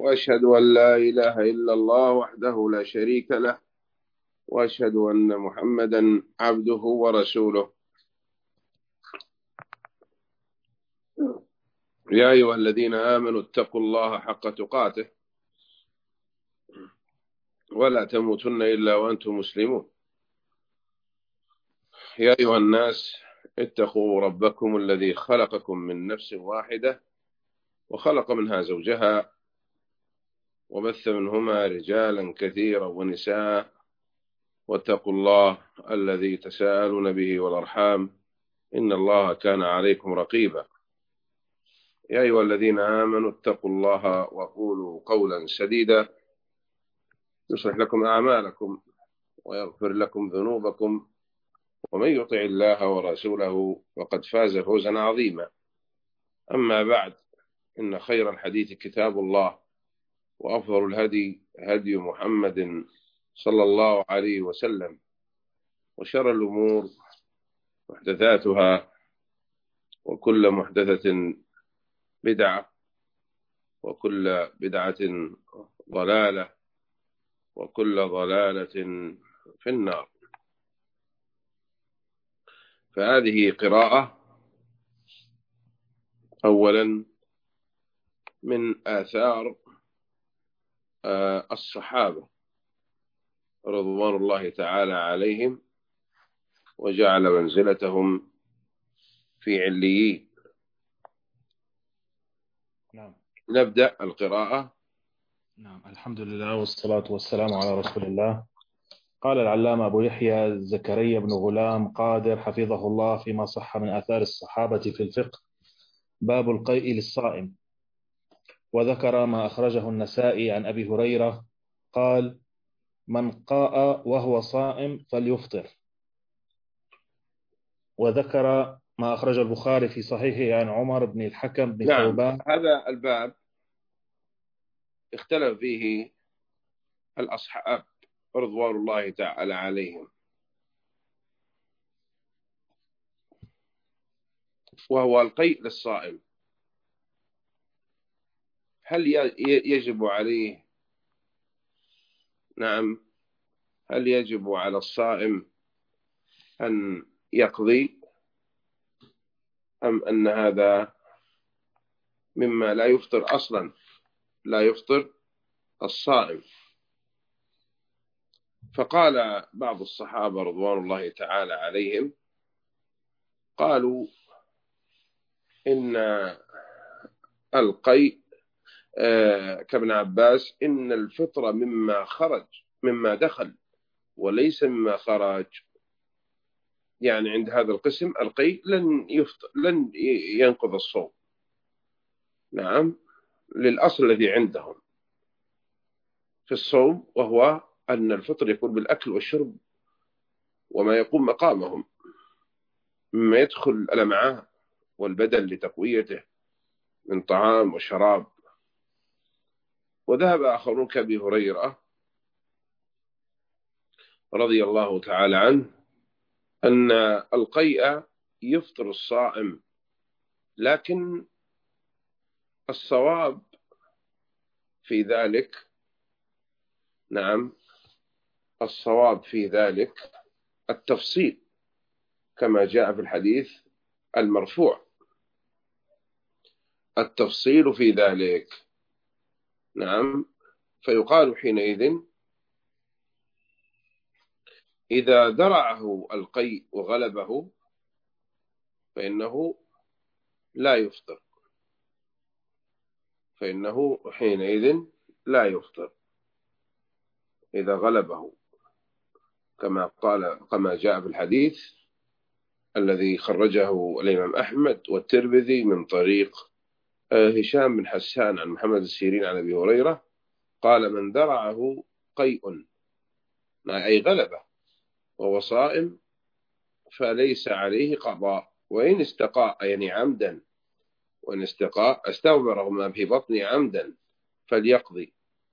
وأشهد أن لا إله إلا الله وحده لا شريك له، وأشهد أن محمدا عبده ورسوله. يا أيها الذين آمنوا اتقوا الله حق تقاته ولا تموتن إلا وأنتم مسلمون. يا أيها الناس اتقوا ربكم الذي خلقكم من نفس واحدة وخلق منها زوجها وبث منهما رجالا كثيرا ونساء، واتقوا الله الذي تساءلون به والأرحام إن الله كان عليكم رقيبا. يا أيها الذين آمنوا اتقوا الله وقولوا قولا سديدا يصلح لكم أعمالكم ويغفر لكم ذنوبكم، ومن يطع الله ورسوله وقد فاز فوزا عظيما. أما بعد، إن خير الحديث كتاب الله، وأفضل الهدي هدي محمد صلى الله عليه وسلم، وشر الأمور محدثاتها، وكل محدثة بدعة، وكل بدعة ضلالة، وكل ضلالة في النار. فهذه قراءة أولا من آثار الصحابة رضوان الله تعالى عليهم، وجعل منزلتهم في عليين. نعم. نبدأ القراءة. نعم، الحمد لله والصلاة والسلام على رسول الله. قال العلامة أبو يحيى زكريا بن غلام قادر حفظه الله فيما صح من آثار الصحابة في الفقه: باب القيء للصائم. وذكر ما أخرجه النسائي عن أبي هريرة قال: من قاء وهو صائم فليفطر. وذكر ما أخرج البخاري في صحيحه عن عمر بن الحكم بن ثوبان. هذا الباب اختلف فيه الأصحاب رضوان الله تعالى عليهم، وهو القيء للصائم. هل يجب عليه؟ نعم. هل يجب على الصائم أن يقضي، أم أن هذا مما لا يفطر أصلا، لا يفطر الصائم؟ فقال بعض الصحابة رضوان الله تعالى عليهم، قالوا إن القيء كابن عباس إن الفطر مما خرج، مما دخل وليس مما خرج. يعني عند هذا القسم القيء لن ينقض الصوم. نعم، للأصل الذي عندهم في الصوم، وهو أن الفطر يكون بالأكل والشرب وما يقوم مقامهم مما يدخل الأمعاء والبدن لتقويته من طعام وشراب. وذهب آخرون كأبي هريرة رضي الله تعالى عنه أن القيء يفطر الصائم، لكن الصواب في ذلك، نعم، الصواب في ذلك التفصيل كما جاء في الحديث المرفوع، التفصيل في ذلك. نعم. فيقال حينئذ إذا درعه القيء وغلبه فإنه لا يفطر، فإنه حينئذ لا يفطر إذا غلبه، كما جاء في الحديث الذي خرجه الإمام أحمد والترمذي من طريق هشام بن حسان عن محمد السيرين عن أبي هريرة قال: من درعه قيء، أي غلبه وهو صائم، فليس عليه قضاء، وإن استقاء يعني عمدا، وإن استقاء استوبره ما في بطنه عمدا فليقضي.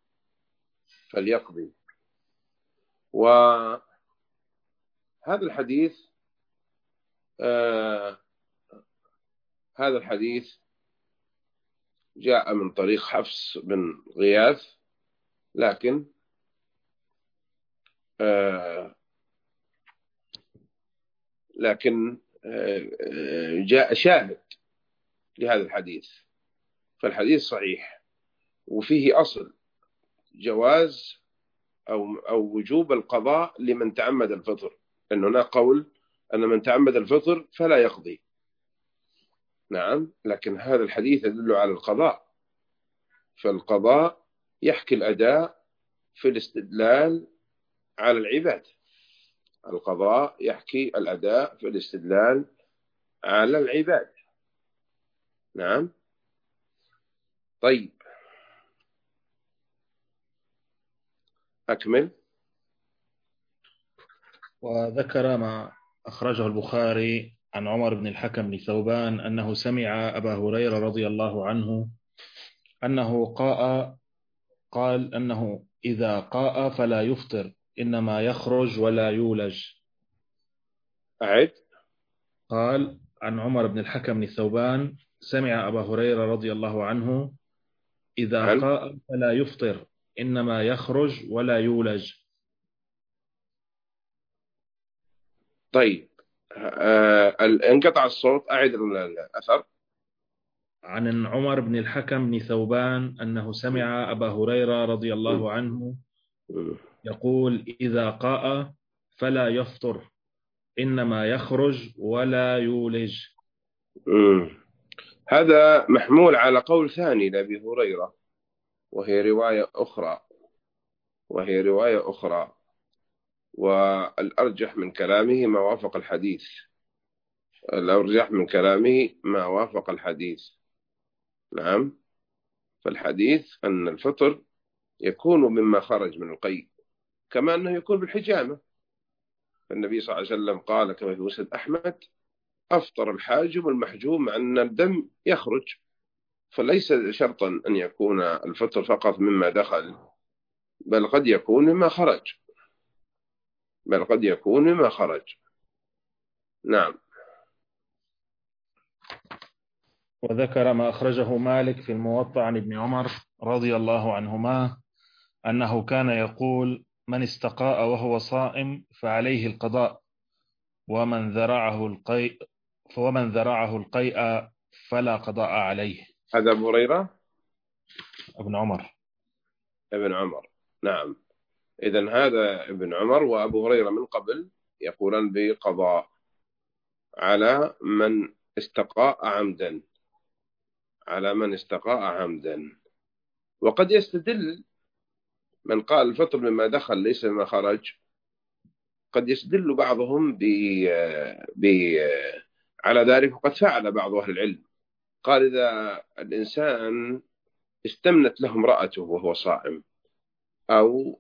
وهذا الحديث هذا الحديث جاء من طريق حفص بن غياث، لكن جاء شاهد لهذا الحديث، فالحديث صحيح وفيه أصل جواز أو وجوب القضاء لمن تعمد الفطر، أن هناك قول أن من تعمد الفطر فلا يقضي. نعم، لكن هذا الحديث يدل على القضاء، فالقضاء يحكي الأداء في الاستدلال على العباد. القضاء يحكي الأداء في الاستدلال على العباد. نعم. طيب، أكمل. وذكر ما أخرجه البخاري عن عمر بن الحكم بن ثوبان أنه سمع أبا هريرة رضي الله عنه أنه قال أنه إذا قاء فلا يفطر، إنما يخرج ولا يولج. أعد. قال عن عمر بن الحكم بن ثوبان سمع أبا هريرة رضي الله عنه إذا قاء فلا يفطر، إنما يخرج ولا يولج. طيب، انقطع الصوت، أعد الأثر. عن عمر بن الحكم بن ثوبان أنه سمع أبا هريرة رضي الله عنه يقول إذا قاء فلا يفطر، إنما يخرج ولا يولج. هذا محمول على قول ثاني لأبي هريرة، وهي رواية أخرى، والأرجح من كلامه ما وافق الحديث. نعم، فالحديث أن الفطر يكون مما خرج من القيء، كما أنه يكون بالحجامة. النبي صلى الله عليه وسلم قال كما في مسند أحمد: أفطر الحاجم والمحجوم، مع أن الدم يخرج، فليس شرطا أن يكون الفطر فقط مما دخل، بل قد يكون مما خرج. نعم. وذكر ما أخرجه مالك في الموطأ عن ابن عمر رضي الله عنهما أنه كان يقول: من استقاء وهو صائم فعليه القضاء، ومن ذرعه القيء فلا قضاء عليه. هذا أبو هريرة ابن عمر. نعم. إذن هذا ابن عمر وأبو هريرة من قبل يقولان بقضاء على من استقاء عمدا. وقد يستدل من قال الفطر مما دخل ليس مما خرج، قد يستدل بعضهم على ذلك، وقد فعل بعض أهل العلم. قال: إذا الإنسان استمنت له امرأته وهو صائم، أو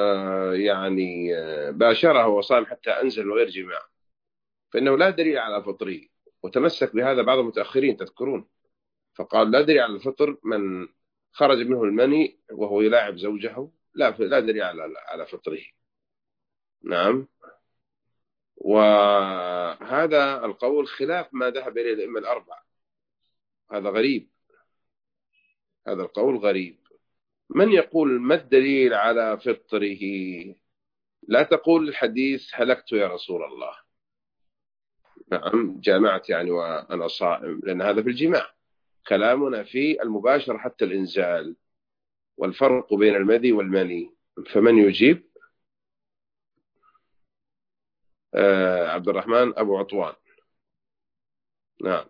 باشره وهو صائم حتى أنزل وغير جماع، فإنه لا دليل على فطره. وتمسك بهذا بعض المتأخرين تذكرون، فقال: لا دليل على الفطر من خرج منه المني وهو يلاعب زوجه، لا دليل على فطره. نعم. وهذا القول خلاف ما ذهب إليه الأئمة الأربعة. هذا القول غريب. من يقول ما الدليل على فطره؟ لا تقول الحديث هلكت يا رسول الله، نعم جامعت وأنا صائم، لأن هذا في الجماع. كلامنا في المباشر حتى الإنزال، والفرق بين المذي والمني. فمن يجيب؟ عبد الرحمن أبو عطوان. نعم.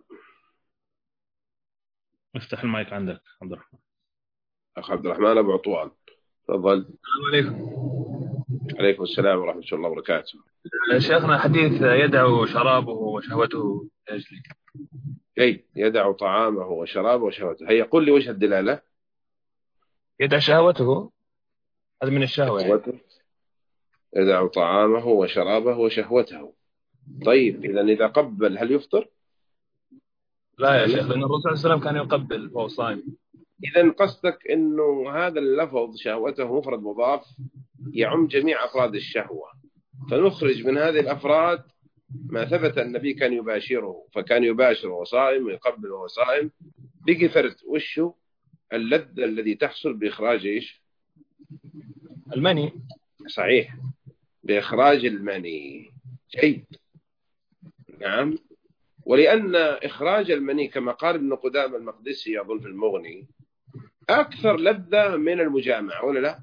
افتح المايك عندك عبد الرحمن. أخ عبد الرحمن أبو عطوان، تفضل. السلام عليكم. عليكم السلام ورحمة الله وبركاته. شيخنا، حديث يدع شرابه وشهوته لأجله. يدع طعامه وشرابه وشهوته، هيا قل لي وجه الدلالة. يدع شهوته، هذا من الشهوة يدع طعامه وشرابه وشهوته. طيب، إذا قبل هل يفطر؟ لا يا شيخ، لأن الرسول صلى الله عليه وسلم كان يقبل وهو صائم. إذا قصدك أنه هذا اللفظ شهوته مفرد مضاف يعم جميع أفراد الشهوة، فنخرج من هذه الأفراد ما ثبت النبي كان يباشره، فكان يباشر وهو صائم ويقبل وهو صائم. بقي فرد وشه اللذة الذي تحصل بإخراج إيش؟ المني. صحيح، بإخراج المني. جيد. نعم. ولأن إخراج المني كما قال ابن قدامة المقدسي أظن في المغني أكثر لذة من المجامعة، ولا لا؟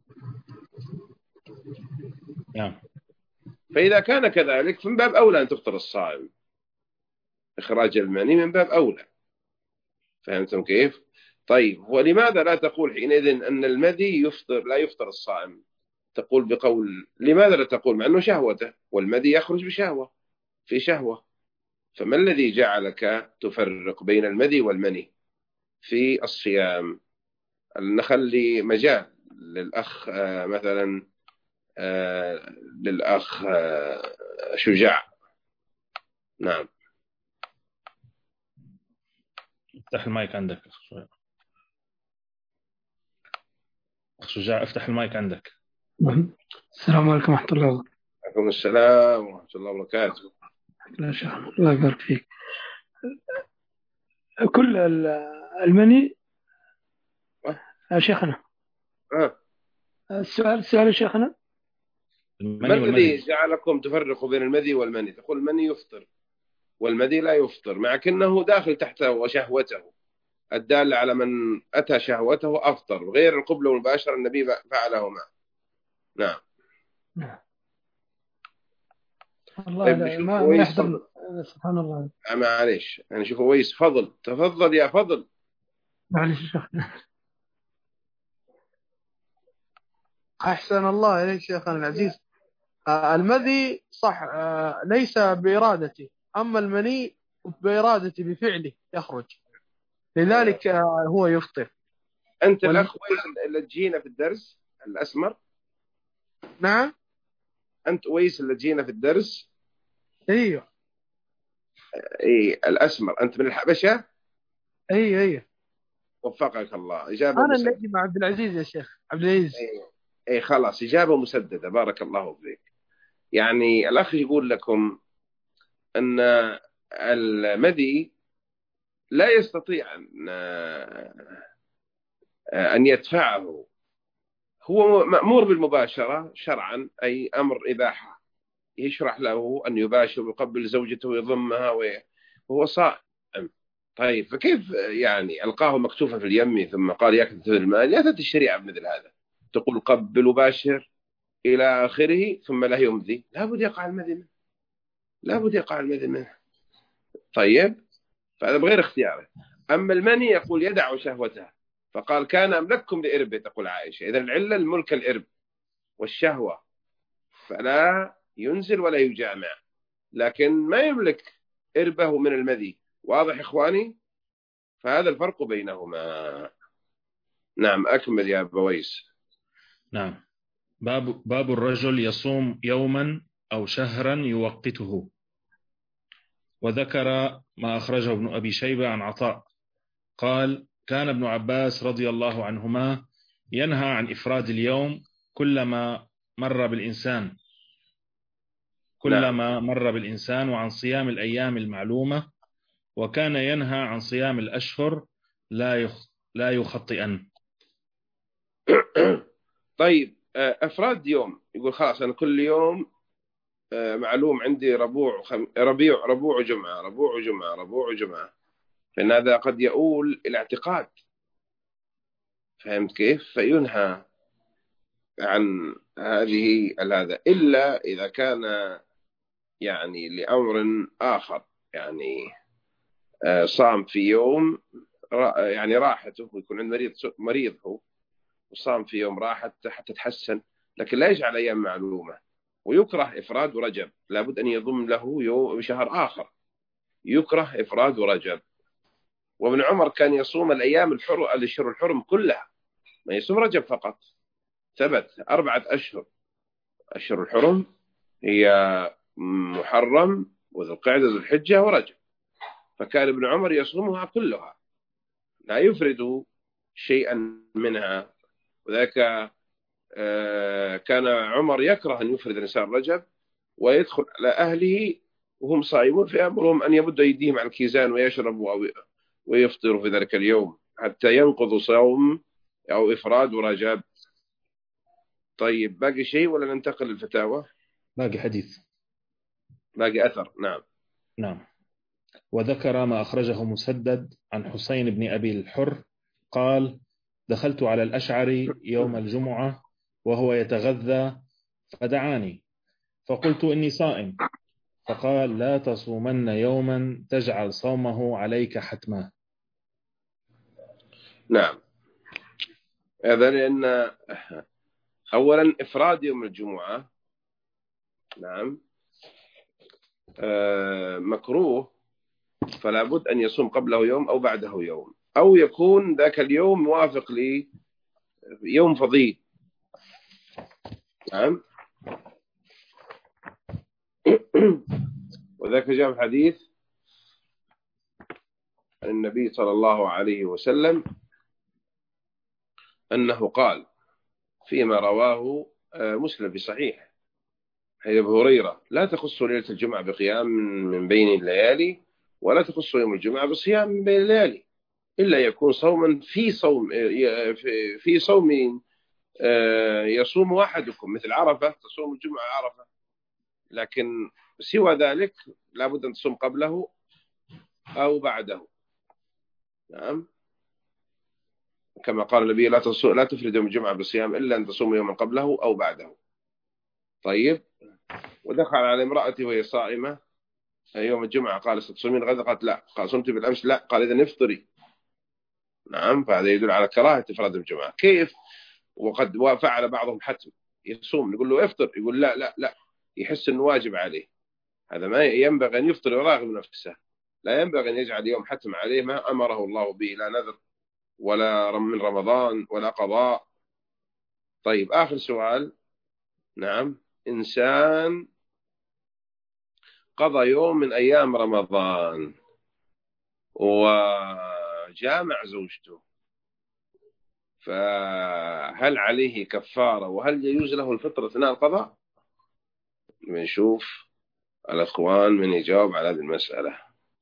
نعم. فإذا كان كذلك من باب أولى أن تفطر الصائم، إخراج المني من باب أولى. فهمتم كيف؟ طيب، ولماذا لا تقول حينئذ أن المذي يفطر لا يفطر الصائم؟ تقول بقول، لماذا لا تقول مع أنه شهوته والمذي يخرج بشهوة في شهوة؟ فما الذي جعلك تفرق بين المذي والمني في الصيام؟ نخلي مجال للأخ مثلا للأخ شجاع. نعم. افتح المايك عندك أخ شجاع، افتح المايك عندك. السلام عليكم ورحمة الله وبركاته. وعليكم السلام ورحمة الله وبركاته. لا شيخ، الله يبارك فيك. كل المني يا شيخنا. السؤال يا شيخنا، ما الذي جعلكم تفرقوا بين المذي والمني؟ تقول المني يفطر والمذي لا يفطر، مع كأنه داخل تحته وشهوته، الدال على من أتى شهوته أفطر، غير القبلة والمباشرة النبي فعلهما. نعم. الله طيب ما يحضر. سبحان الله. معليش أنا شوف ويس، تفضل يا فضل. معليش شيخ. أحسن الله إليك شيخنا العزيز. المذي صح ليس بإرادتي، أما المني بإرادتي بفعله يخرج، لذلك هو يفطر. أنت الأخ ويس اللي تجينا في الدرس الأسمر؟ نعم. أنت ويس اللي تجينا في الدرس؟ أيوه. إيه الأسمر، أنت من الحبشة؟ أيوه. وفقك الله. إجابة أنا اللي مع عبد العزيز يا شيخ عبد العزيز. أي خلاص، إجابة مسددة، بارك الله فيك. يعني الأخ يقول لكم أن المذي لا يستطيع أن يدفعه، هو مأمور بالمباشرة شرعا، أي أمر إباحة، يشرح له أن يباشر ويقبل زوجته ويضمها وهو صائم. طيب فكيف يعني ألقاه مكتوفا في اليم ثم قال يكتب المال؟ لا تأتي الشريعة بمثل هذا، تقول قبل وباشر إلى آخره ثم لا يمذي، لابد يقع المذي منه. طيب، فهذا بغير اختياره. أما المني يقول يدع شهوته، فقال كان أملككم لإربه، تقول عائشة. إذا العلة الملك الإرب والشهوة، فلا ينزل ولا يجامع، لكن ما يملك إربه من المذي. واضح إخواني؟ فهذا الفرق بينهما. نعم، أكمل يا بويس. نعم. باب الرجل يصوم يوما أو شهرا يوقته. وذكر ما أخرجه ابن أبي شيبة عن عطاء قال كان ابن عباس رضي الله عنهما ينهى عن إفراد اليوم كلما مر بالإنسان وعن صيام الأيام المعلومة، وكان ينهى عن صيام الأشهر لا يخطئن. طيب، أفراد يوم، يقول خلاص أنا كل يوم معلوم عندي ربوع جمعة، فإن هذا قد يؤول إلى اعتقاد. فهمت كيف؟ فينهى عن هذه هذا، إلا إذا كان يعني لأمر آخر، يعني صام في يوم يعني راحته، ويكون عند مريض هو، وصام في يوم راحة حتى تتحسن، لكن لا يجعل أيام معلومة. ويكره إفراد رجب، لابد أن يضم له يوم شهر آخر، يكره إفراد رجب. وابن عمر كان يصوم الأيام الأشهر الحرم كلها، ما يصوم رجب فقط. ثبت 4 أشهر، أشهر الحرم هي محرم وذو القعدة ذو الحجة ورجب، فكان ابن عمر يصومها كلها لا يفرد شيئا منها. وذلك كان عمر يكره أن يفرد نساء رجب ويدخل على أهله وهم صائمون، فيأمرهم أن يمدوا أيديهم على الكيزان ويشربوا ويفطروا في ذلك اليوم. حتى ينقض صوم أو إفراد ورجب. طيب باقي شيء ولا ننتقل للفتاوى؟ باقي حديث. باقي أثر. نعم. نعم. وذكر ما أخرجه مسدد عن حسين بن أبي الحر قال: دخلت على الأشعري يوم الجمعة وهو يتغذى فدعاني فقلت إني صائم، فقال: لا تصومن يوما تجعل صومه عليك حتما. نعم. هذا لأن أولا إفراد يوم الجمعة نعم مكروه، فلا بد أن يصوم قبله يوم أو بعده يوم، أو يكون ذاك اليوم موافق ليوم فضيل. نعم. وذاك جاء في حديث عن النبي صلى الله عليه وسلم أنه قال فيما رواه مسلم في صحيح حديث أبي هريرة: لا تخص ليلة الجمعة بقيام من بين الليالي، ولا تخص يوم الجمعة بصيام من بين الليالي، إلا يكون صوما في صوم يصوم أحدكم، مثل عرفة تصوم الجمعة عرفة، لكن سوى ذلك لابد أن تصوم قبله أو بعده. نعم. كما قال النبي: لا تفرد يوم الجمعة بالصيام إلا أن تصوم يوما قبله أو بعده. طيب. ودخل على امرأتي وهي صائمة يوم الجمعة، قال: ستصومين غدا؟ قالت: لا. قال: صمت بالأمس؟ لا. قال: إذا افطري. نعم. فهذا يدل على كراهة إفراد الجمعة. كيف وقد فعل بعضهم حتم يصوم، نقول له افطر، يقول لا لا لا، يحس أنه واجب عليه. هذا ما ينبغي أن يفطر ويراغب نفسه، لا ينبغي أن يجعل يوم حتم عليه ما أمره الله به، لا نذر ولا من رمضان ولا قضاء. طيب آخر سؤال. نعم. إنسان قضى يوم من أيام رمضان وجامع زوجته، فهل عليه كفارة وهل يجوز له الفطر أثناء القضاء؟ نشوف الأخوان من يجاوب على هذه المسألة.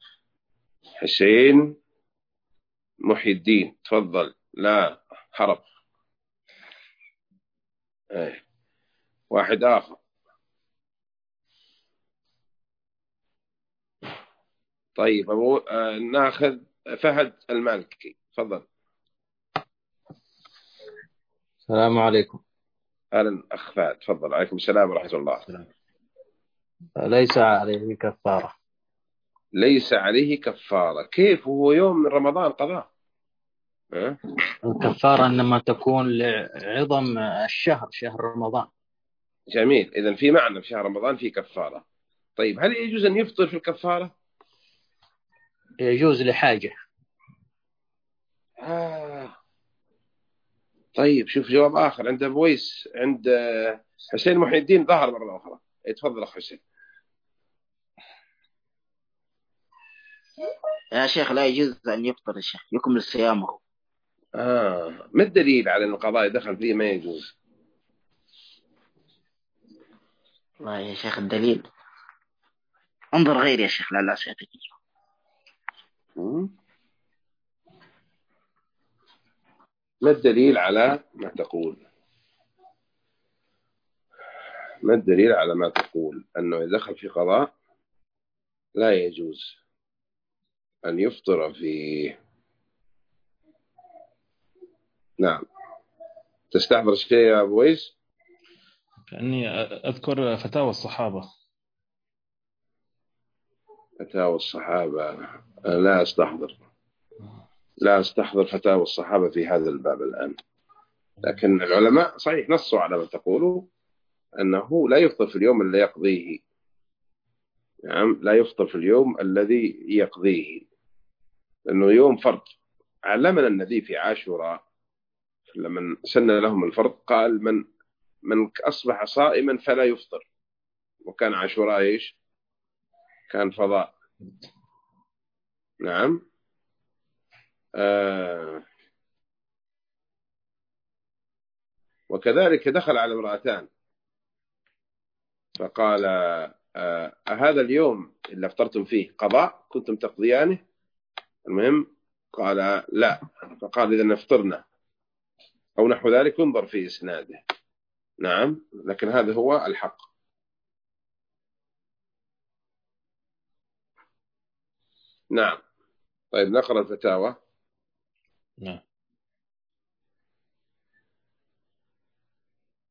حسين محي الدين تفضل. لا حرب. واحد آخر. طيب ناخذ فهد المالكي تفضل. السلام عليكم. أهلا أخ فهد تفضل. عليكم السلام ورحمة الله. ليس عليه كفارة. ليس عليه كفارة. كيف هو يوم من رمضان قضاء؟ الكفارة إنما تكون لعظم الشهر، شهر رمضان. جميل. إذن في معنى في شهر رمضان في كفارة. طيب هل يجوز أن يفطر في الكفارة؟ يجوز لحاجة. طيب شوف جواب آخر عند بويس، عند حسين محي الدين ظهر مرة أخرى. تفضل أخ حسين. يا شيخ لا يجوز أن يفطر الشيخ، يكمل صيامه. ما الدليل على أن القضاء دخل فيه ما يجوز؟ والله يا شيخ الدليل انظر غير يا شيخ لا سيعطيك. ما الدليل على ما تقول؟ ما الدليل على ما تقول أنه إذا دخل في قضاء لا يجوز أن يفطر فيه؟ نعم. تستحضر شيء يا أبو ويس؟ كأني أذكر فتاوى الصحابة. فتاوى الصحابة لا أستحضر فتاوى الصحابة في هذا الباب الآن، لكن العلماء صحيح نصوا على ما تقولوا أنه لا يفطر في اليوم الذي يقضيه. نعم. لا يفطر في اليوم الذي يقضيه لأنه يوم فرض. علمنا النبي في عاشوراء لما سن لهم الفرض قال: من أصبح صائما فلا يفطر. وكان عاشوراء إيش؟ كان فضاء. نعم. وكذلك دخل على امرأتان فقال: هذا اليوم اللي افطرتم فيه قضاء كنتم تقضيانه؟ المهم قال لا، فقال إذا نفطرنا أو نحو ذلك ينظر في إسناده. نعم، لكن هذا هو الحق. نعم. طيب نقرأ الفتاوى. نعم.